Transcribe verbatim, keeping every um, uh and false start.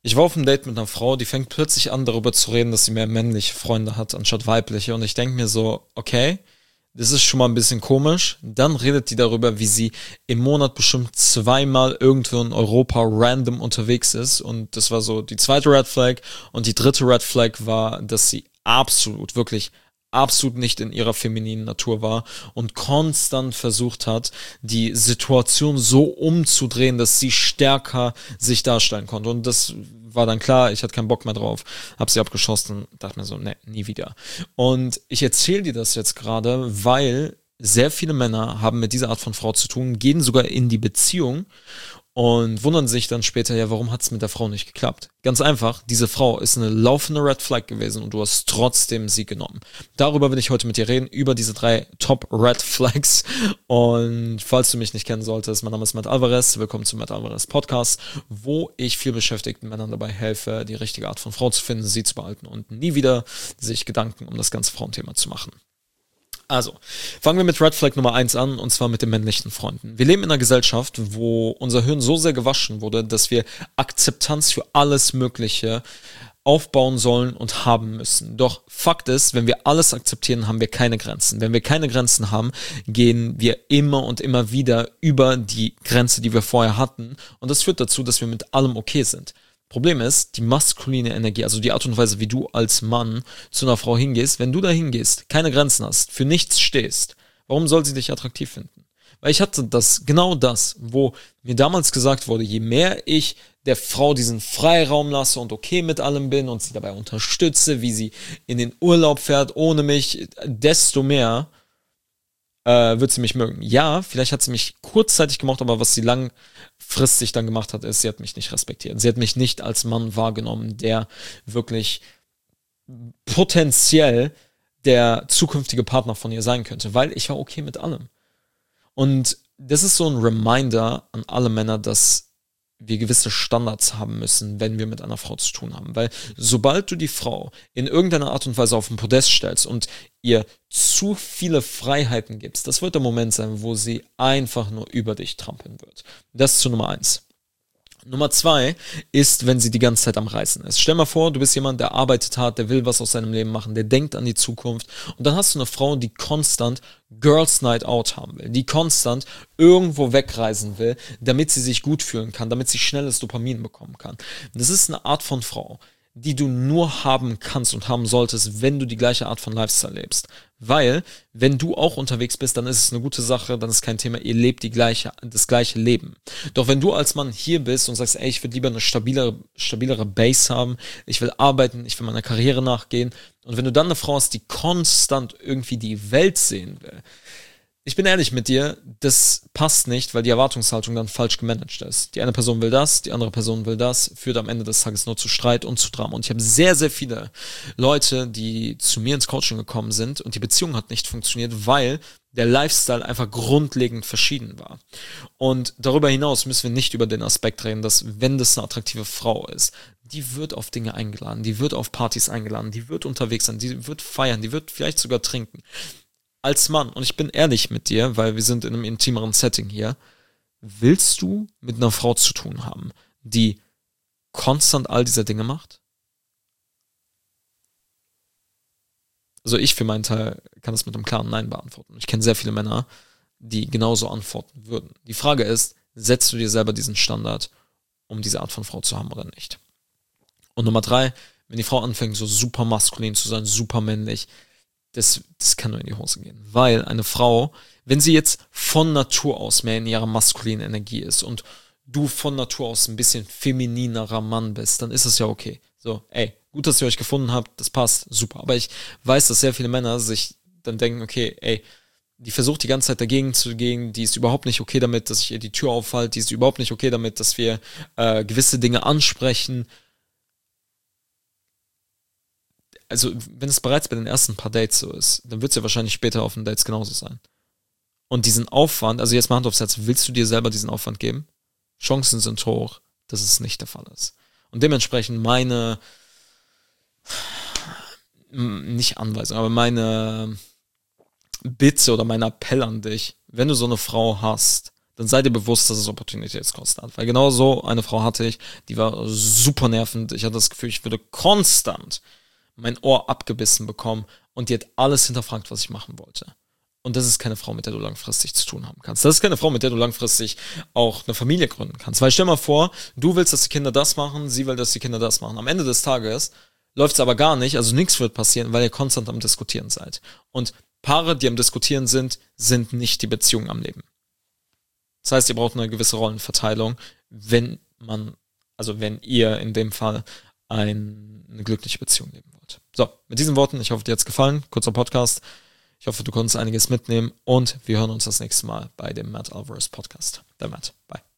Ich war auf einem Date mit einer Frau, die fängt plötzlich an, darüber zu reden, dass sie mehr männliche Freunde hat, anstatt weibliche. Und ich denke mir so, okay, das ist schon mal ein bisschen komisch. Dann redet die darüber, wie sie im Monat bestimmt zweimal irgendwo in Europa random unterwegs ist. Und das war so die zweite Red Flag. Und die dritte Red Flag war, dass sie absolut, wirklich absolut nicht in ihrer femininen Natur war und konstant versucht hat, die Situation so umzudrehen, dass sie stärker sich darstellen konnte. Und das war dann klar, ich hatte keinen Bock mehr drauf, hab sie abgeschossen, dachte mir so, ne, nie wieder. Und ich erzähle dir das jetzt gerade, weil sehr viele Männer haben mit dieser Art von Frau zu tun, gehen sogar in die Beziehung und wundern sich dann später, ja, warum hat es mit der Frau nicht geklappt? Ganz einfach, diese Frau ist eine laufende Red Flag gewesen und du hast trotzdem sie genommen. Darüber will ich heute mit dir reden, über diese drei Top Red Flags. Und falls du mich nicht kennen solltest, mein Name ist Matt Alvarez, willkommen zum Matt Alvarez Podcast, wo ich viel beschäftigten Männern dabei helfe, die richtige Art von Frau zu finden, sie zu behalten und nie wieder sich Gedanken um das ganze Frauenthema zu machen. Also, fangen wir mit Red Flag Nummer eins an, und zwar mit den männlichen Freunden. Wir leben in einer Gesellschaft, wo unser Hirn so sehr gewaschen wurde, dass wir Akzeptanz für alles Mögliche aufbauen sollen und haben müssen. Doch Fakt ist, wenn wir alles akzeptieren, haben wir keine Grenzen. Wenn wir keine Grenzen haben, gehen wir immer und immer wieder über die Grenze, die wir vorher hatten. Und das führt dazu, dass wir mit allem okay sind. Problem ist, die maskuline Energie, also die Art und Weise, wie du als Mann zu einer Frau hingehst, wenn du da hingehst, keine Grenzen hast, für nichts stehst, warum soll sie dich attraktiv finden? Weil ich hatte das, genau das, wo mir damals gesagt wurde, je mehr ich der Frau diesen Freiraum lasse und okay mit allem bin und sie dabei unterstütze, wie sie in den Urlaub fährt ohne mich, desto mehr äh, wird sie mich mögen. Ja, vielleicht hat sie mich kurzzeitig gemocht, aber was sie langfristig dann gemacht hat, ist, sie hat mich nicht respektiert. Sie hat mich nicht als Mann wahrgenommen, der wirklich potenziell der zukünftige Partner von ihr sein könnte, weil ich war okay mit allem. Und das ist so ein Reminder an alle Männer, dass wir gewisse Standards haben müssen, wenn wir mit einer Frau zu tun haben. Weil sobald du die Frau in irgendeiner Art und Weise auf den Podest stellst und ihr zu viele Freiheiten gibst, das wird der Moment sein, wo sie einfach nur über dich trampeln wird. Das ist zu Nummer eins. Nummer zwei ist, wenn sie die ganze Zeit am Reisen ist. Stell mal vor, du bist jemand, der arbeitet hart, der will was aus seinem Leben machen, der denkt an die Zukunft und dann hast du eine Frau, die konstant Girls Night Out haben will, die konstant irgendwo wegreisen will, damit sie sich gut fühlen kann, damit sie schnelles Dopamin bekommen kann. Das ist eine Art von Frau, die du nur haben kannst und haben solltest, wenn du die gleiche Art von Lifestyle lebst. Weil, wenn du auch unterwegs bist, dann ist es eine gute Sache, dann ist kein Thema, ihr lebt die gleiche, das gleiche Leben. Doch wenn du als Mann hier bist und sagst, ey, ich will lieber eine stabilere, stabilere Base haben, ich will arbeiten, ich will meiner Karriere nachgehen, und wenn du dann eine Frau hast, die konstant irgendwie die Welt sehen will, ich bin ehrlich mit dir, das passt nicht, weil die Erwartungshaltung dann falsch gemanagt ist. Die eine Person will das, die andere Person will das, führt am Ende des Tages nur zu Streit und zu Drama. Und ich habe sehr, sehr viele Leute, die zu mir ins Coaching gekommen sind und die Beziehung hat nicht funktioniert, weil der Lifestyle einfach grundlegend verschieden war. Und darüber hinaus müssen wir nicht über den Aspekt reden, dass, wenn das eine attraktive Frau ist, die wird auf Dinge eingeladen, die wird auf Partys eingeladen, die wird unterwegs sein, die wird feiern, die wird vielleicht sogar trinken. Als Mann, und ich bin ehrlich mit dir, weil wir sind in einem intimeren Setting hier, willst du mit einer Frau zu tun haben, die konstant all diese Dinge macht? Also ich für meinen Teil kann das mit einem klaren Nein beantworten. Ich kenne sehr viele Männer, die genauso antworten würden. Die Frage ist, setzt du dir selber diesen Standard, um diese Art von Frau zu haben oder nicht? Und Nummer drei, wenn die Frau anfängt, so super maskulin zu sein, super männlich, Das, das kann nur in die Hose gehen. Weil eine Frau, wenn sie jetzt von Natur aus mehr in ihrer maskulinen Energie ist und du von Natur aus ein bisschen femininerer Mann bist, dann ist es ja okay. So, ey, gut, dass ihr euch gefunden habt, das passt, super. Aber ich weiß, dass sehr viele Männer sich dann denken, okay, ey, die versucht die ganze Zeit dagegen zu gehen, die ist überhaupt nicht okay damit, dass ich ihr die Tür aufhalte, die ist überhaupt nicht okay damit, dass wir äh, gewisse Dinge ansprechen. Also, wenn es bereits bei den ersten paar Dates so ist, dann wird es ja wahrscheinlich später auf den Dates genauso sein. Und diesen Aufwand, also jetzt mal Hand aufs Herz, willst du dir selber diesen Aufwand geben? Chancen sind hoch, dass es nicht der Fall ist. Und dementsprechend meine, nicht Anweisung, aber meine Bitte oder mein Appell an dich, wenn du so eine Frau hast, dann sei dir bewusst, dass es Opportunitätskosten hat. Weil genau so eine Frau hatte ich, die war super nervend. Ich hatte das Gefühl, ich würde konstant mein Ohr abgebissen bekommen und die hat alles hinterfragt, was ich machen wollte. Und das ist keine Frau, mit der du langfristig zu tun haben kannst. Das ist keine Frau, mit der du langfristig auch eine Familie gründen kannst. Weil stell mal vor, du willst, dass die Kinder das machen, sie will, dass die Kinder das machen. Am Ende des Tages läuft es aber gar nicht, also nichts wird passieren, weil ihr konstant am Diskutieren seid. Und Paare, die am Diskutieren sind, sind nicht die Beziehung am Leben. Das heißt, ihr braucht eine gewisse Rollenverteilung, wenn man, also wenn ihr in dem Fall ein, eine glückliche Beziehung leben wollt. So, mit diesen Worten, ich hoffe, dir hat's gefallen. Kurzer Podcast. Ich hoffe, du konntest einiges mitnehmen und wir hören uns das nächste Mal bei dem Matt Alvarez Podcast. Der Matt. Bye.